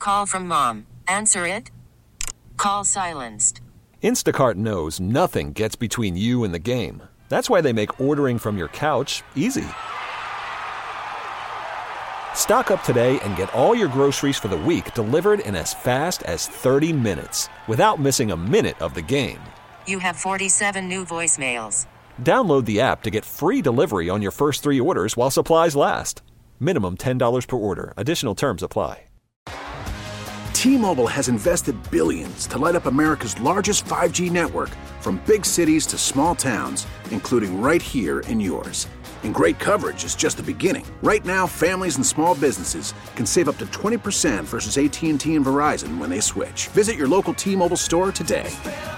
Call from mom. Answer it. Call silenced. Instacart knows nothing gets between you and the game. That's why they make ordering from your couch easy. Stock up today and get all your groceries for the week delivered in as fast as 30 minutes without missing a minute of the game. You have 47 new voicemails. Download the app to get free delivery on your first 3 orders while supplies last. Minimum $10 per order. Additional terms apply. T-Mobile has invested billions to light up America's largest 5G network, from big cities to small towns, including right here in yours. And great coverage is just the beginning. Right now, families and small businesses can save up to 20% versus AT&T and Verizon when they switch. Visit your local T-Mobile store today.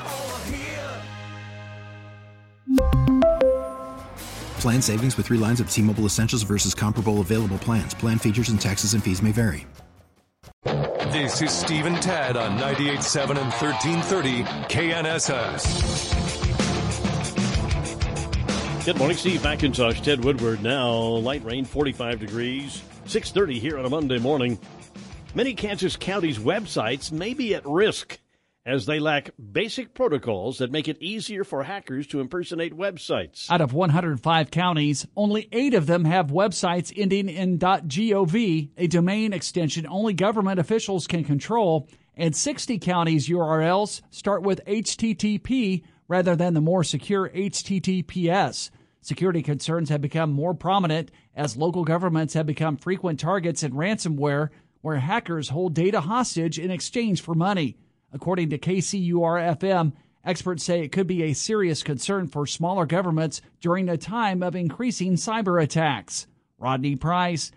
Plan savings with 3 lines of T-Mobile Essentials versus comparable available plans. Plan features and taxes and fees may vary. This is Steve and Tad on 98.7 and 1330 KNSS. Good morning, Steve McIntosh, Ted Woodward. Now, light rain, 45 degrees, 6:30 here on a Monday morning. Many Kansas counties' websites may be at risk as they lack basic protocols that make it easier for hackers to impersonate websites. Out of 105 counties, only 8 of them have websites ending in .gov, a domain extension only government officials can control, and 60 counties' URLs start with HTTP rather than the more secure HTTPS. Security concerns have become more prominent as local governments have become frequent targets in ransomware, where hackers hold data hostage in exchange for money. According to KCUR-FM, experts say it could be a serious concern for smaller governments during a time of increasing cyber attacks. Rodney Price,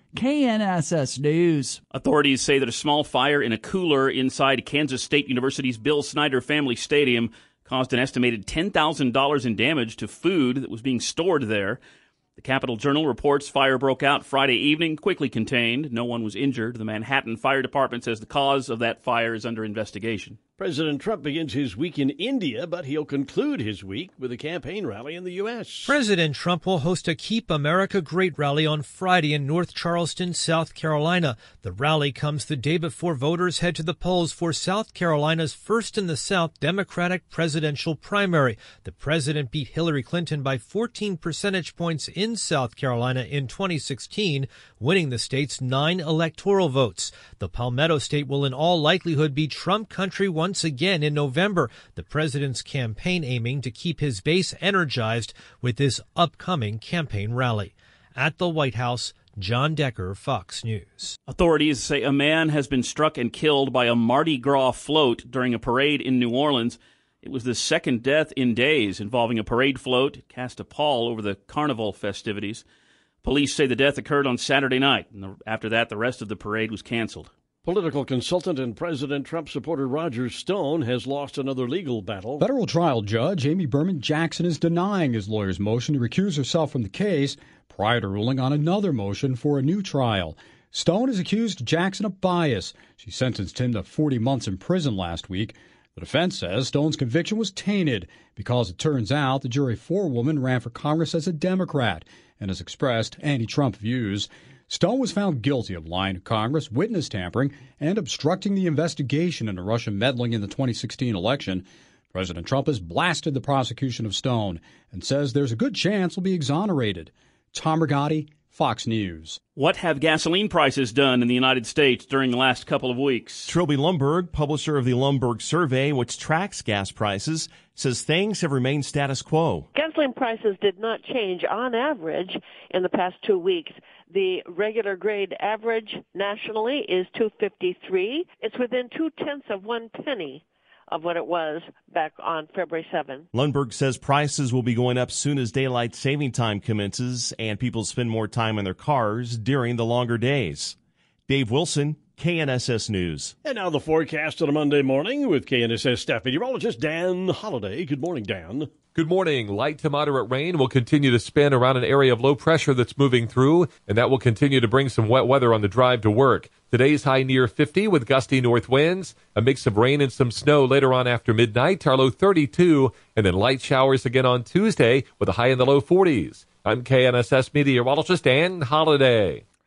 KNSS News. Authorities say that a small fire in a cooler inside Kansas State University's Bill Snyder Family Stadium caused an estimated $10,000 in damage to food that was being stored there. The Capital Journal reports fire broke out Friday evening, quickly contained. No one was injured. The Manhattan Fire Department says the cause of that fire is under investigation. President Trump begins his week in India, but he'll conclude his week with a campaign rally in the U.S. President Trump will host a Keep America Great rally on Friday in North Charleston, South Carolina. The rally comes the day before voters head to the polls for South Carolina's first in the South Democratic presidential primary. The president beat Hillary Clinton by 14 percentage points in South Carolina in 2016, winning the state's 9 electoral votes. The Palmetto State will in all likelihood be Trump country once again in November, the president's campaign aiming to keep his base energized with this upcoming campaign rally. At the White House, John Decker, Fox News. Authorities say a man has been struck and killed by a Mardi Gras float during a parade in New Orleans. It was the second death in days involving a parade float. It cast a pall over the carnival festivities. Police say the death occurred on Saturday night, and after that, the rest of the parade was canceled. Political consultant and President Trump supporter Roger Stone has lost another legal battle. Federal trial judge Amy Berman Jackson is denying his lawyer's motion to recuse herself from the case prior to ruling on another motion for a new trial. Stone has accused Jackson of bias. She sentenced him to 40 months in prison last week. The defense says Stone's conviction was tainted because it turns out the jury forewoman ran for Congress as a Democrat and has expressed anti-Trump views. Stone was found guilty of lying to Congress, witness tampering, and obstructing the investigation into Russian meddling in the 2016 election. President Trump has blasted the prosecution of Stone and says there's a good chance he'll be exonerated. Tom Rigotti, Fox News. What have gasoline prices done in the United States during the last couple of weeks? Trilby Lumberg, publisher of the Lumberg Survey, which tracks gas prices, says things have remained status quo. Gasoline prices did not change on average in the past 2 weeks. The regular grade average nationally is $2.53. It's within 0.2 of 1 penny of what it was back on February 7. Lundberg says prices will be going up soon as daylight saving time commences and people spend more time in their cars during the longer days. Dave Wilson, KNSS News. And now the forecast on a Monday morning with KNSS staff meteorologist Dan Holliday. Good morning, Dan. Good morning. Light to moderate rain will continue to spin around an area of low pressure that's moving through, and that will continue to bring some wet weather on the drive to work. Today's high near 50 with gusty north winds, a mix of rain and some snow later on after midnight, our low 32, and then light showers again on Tuesday with a high in the low 40s. I'm KNSS meteorologist Dan Holliday.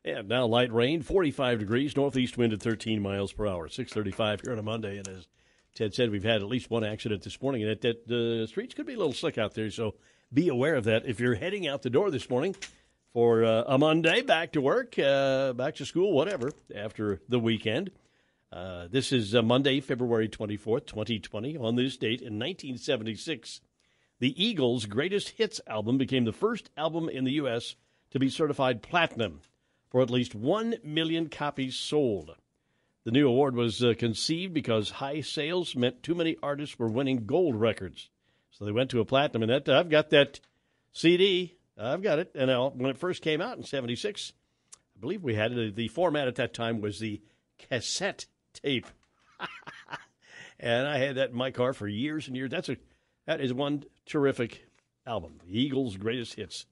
And now light rain, 45 degrees, northeast wind at 13 miles per hour, 6:35 here on a Monday. And as Ted said, we've had at least one accident this morning, and that the streets could be a little slick out there, so be aware of that. If you're heading out the door this morning for a Monday, back to work, back to school, whatever, after the weekend. This is Monday, February 24th, 2020. On this date in 1976, the Eagles' Greatest Hits album became the first album in the U.S. to be certified platinum for at least 1 million copies sold. The new award was conceived because high sales meant too many artists were winning gold records. So they went to a platinum, and I've got that CD. I've got it. And when it first came out in 76, I believe we had it. The format at that time was the cassette tape. And I had that in my car for years and years. That is one terrific album, the Eagles' Greatest Hits.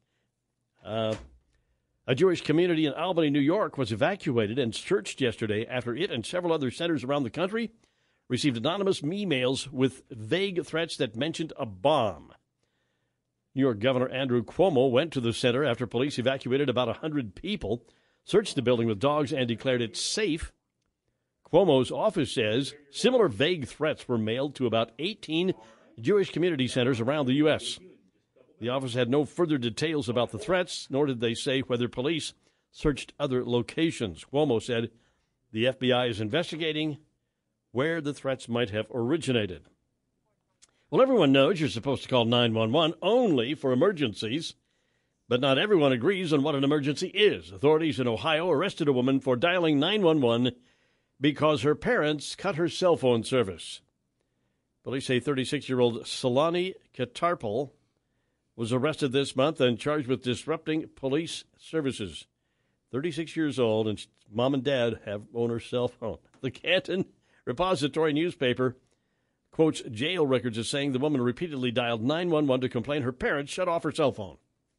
A Jewish community in Albany, New York, was evacuated and searched yesterday after it and several other centers around the country received anonymous emails with vague threats that mentioned a bomb. New York Governor Andrew Cuomo went to the center after police evacuated about 100 people, searched the building with dogs, and declared it safe. Cuomo's office says similar vague threats were mailed to about 18 Jewish community centers around the U.S. The office had no further details about the threats, nor did they say whether police searched other locations. Cuomo said the FBI is investigating where the threats might have originated. Well, everyone knows you're supposed to call 911 only for emergencies, but not everyone agrees on what an emergency is. Authorities in Ohio arrested a woman for dialing 911 because her parents cut her cell phone service. Police say 36-year-old Solani Katarpal was arrested this month and charged with disrupting police services. 36 years old, and mom and dad own her cell phone. The Canton Repository newspaper quotes jail records as saying the woman repeatedly dialed 911 to complain her parents shut off her cell phone.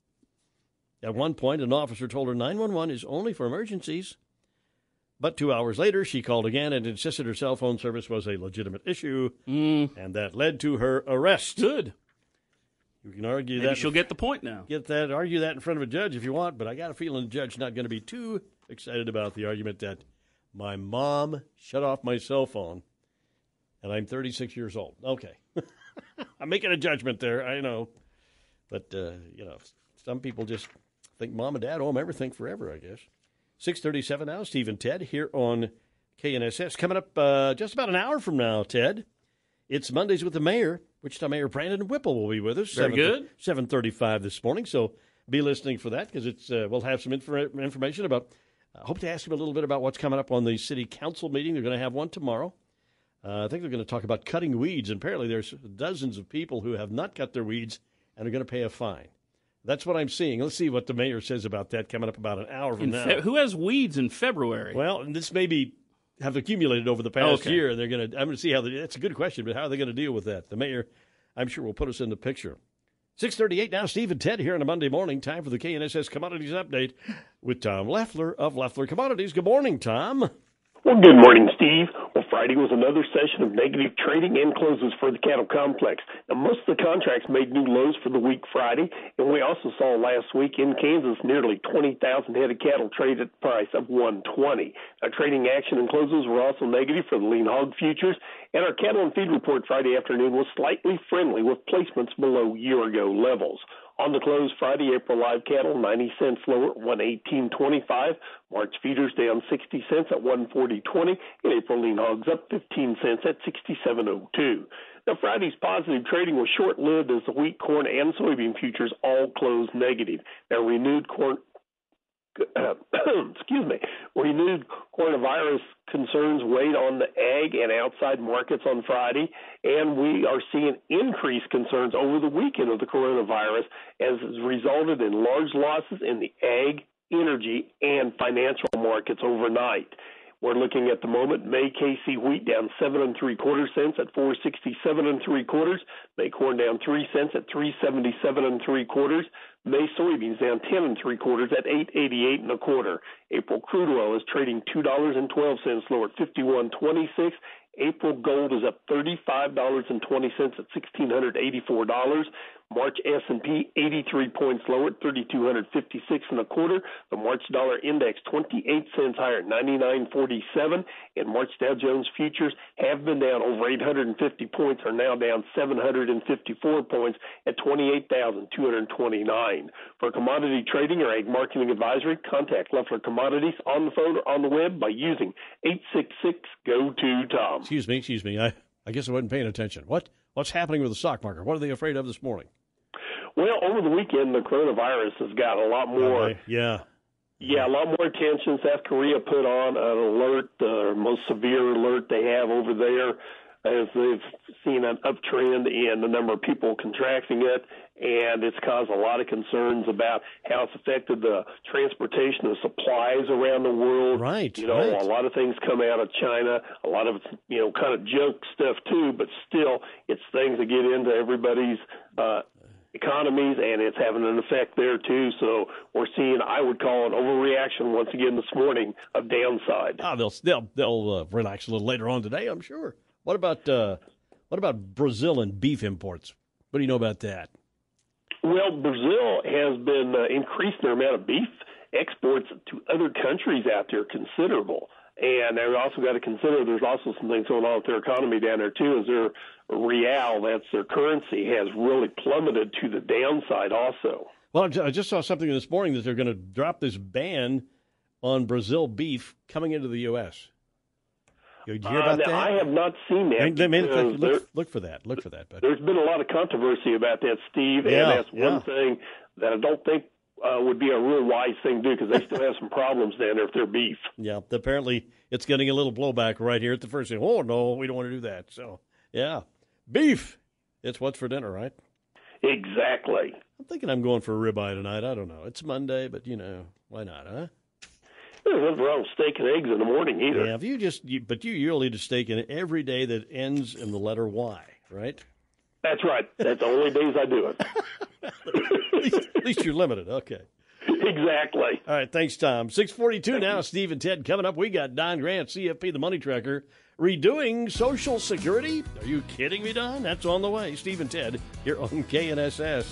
At one point, an officer told her 911 is only for emergencies. But 2 hours later, she called again and insisted her cell phone service was a legitimate issue, and that led to her arrest. Good. You can argue Maybe that. She'll get the point now. Argue that in front of a judge if you want, but I got a feeling the judge's not going to be too excited about the argument that my mom shut off my cell phone, and I'm 36 years old. Okay. I'm making a judgment there, I know. But, some people just think mom and dad owe them everything forever, I guess. 6:37 now, Steve and Ted here on KNSS. Coming up just about an hour from now, Ted, it's Mondays with the Mayor. Wichita Mayor Brandon Whipple will be with us. Very good. 7:35 this morning, so be listening for that because it's we'll have some information about. I hope to ask him a little bit about what's coming up on the city council meeting. They're going to have one tomorrow. I think they're going to talk about cutting weeds, and apparently there's dozens of people who have not cut their weeds and are going to pay a fine. That's what I'm seeing. Let's see what the mayor says about that coming up about an hour from now. Who has weeds in February? Well, this may have accumulated over the past year. And I'm going to see how that's a good question, but how are they going to deal with that? The mayor, I'm sure, will put us in the picture. 6:38 now, Steve and Ted here on a Monday morning. Time for the KNSS Commodities Update with Tom Leffler of Leffler Commodities. Good morning, Tom. Well, good morning, Steve. Well, Friday was another session of negative trading and closes for the cattle complex. Now, most of the contracts made new lows for the week Friday, and we also saw last week in Kansas nearly 20,000 head of cattle traded at the price of $120. Now, trading action and closes were also negative for the lean hog futures, and our cattle and feed report Friday afternoon was slightly friendly with placements below year-ago levels. On the close Friday, April live cattle 90 cents lower at 118.25. March feeders down 60 cents at 140.20. And April lean hogs up 15 cents at 67.02. Now, Friday's positive trading was short-lived as the wheat, corn, and soybean futures all closed negative. Now, renewed coronavirus concerns weighed on the ag and outside markets on Friday, and we are seeing increased concerns over the weekend of the coronavirus as has resulted in large losses in the ag, energy, and financial markets overnight. We're looking at the moment May KC wheat down 7 3/4 cents at 467 3/4. May corn down 3 cents at 377 3/4. May soybeans down 10 3/4 at 888 1/4. April crude oil is trading $2.12 lower at 51.26. April gold is up $35.20 at $1,684. March S&P 83 points lower at 3,256.25. The March dollar index 28 cents higher at 99.47. And March Dow Jones futures have been down over 850 points, are now down 754 points at 28,229. For commodity trading or ag marketing advisory, contact Leffler Commodities on the phone or on the web by using 866-GO-TO-TOM. Excuse me. I guess I wasn't paying attention. What's happening with the stock market? What are they afraid of this morning? Well, over the weekend, the coronavirus has got a lot more. Yeah, a lot more attention. South Korea put on an alert, the most severe alert they have over there, as they've seen an uptrend in the number of people contracting it, and it's caused a lot of concerns about how it's affected the transportation of supplies around the world. Right. A lot of things come out of China. A lot of it's, kind of junk stuff too, but still, it's things that get into everybody's economies, and it's having an effect there too. So we're seeing, I would call an overreaction once again this morning of downside. They'll relax a little later on today, I'm sure. What about Brazil and beef imports? What do you know about that? Well, Brazil has been increasing their amount of beef exports to other countries out there considerable. And they've also got to consider there's also some things going on with their economy down there, too, as their real, that's their currency, has really plummeted to the downside also. Well, I just saw something this morning that they're going to drop this ban on Brazil beef coming into the U.S. Did you hear about that? I have not seen that. Look for that. Look for that. But there's been a lot of controversy about that, Steve, and that's one thing that I don't think would be a real wise thing to do, because they still have some problems down there with their beef. Yeah, apparently it's getting a little blowback right here at the first thing. Oh, no, we don't want to do that. So, yeah, beef. It's what's for dinner, right? Exactly. I'm thinking I'm going for a ribeye tonight. I don't know. It's Monday, but, why not, huh? There's nothing wrong with steak and eggs in the morning either. Yeah, but you'll eat a steak in every day that ends in the letter Y, right? That's right. That's the only days I do it. At least you're limited. Okay. Exactly. All right. Thanks, Tom. 6:42 now. Steve and Ted coming up. We got Don Grant, CFP, the Money Tracker, redoing Social Security. Are you kidding me, Don? That's on the way. Steve and Ted here on KNSS.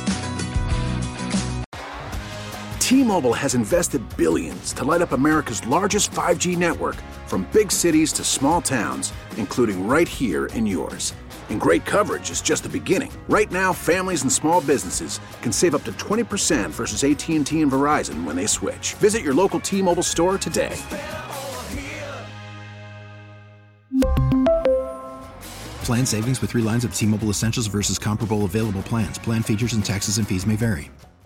T-Mobile has invested billions to light up America's largest 5G network, from big cities to small towns, including right here in yours. And great coverage is just the beginning. Right now, families and small businesses can save up to 20% versus AT&T and Verizon when they switch. Visit your local T-Mobile store today. Plan savings with 3 lines of T-Mobile Essentials versus comparable available plans. Plan features and taxes and fees may vary.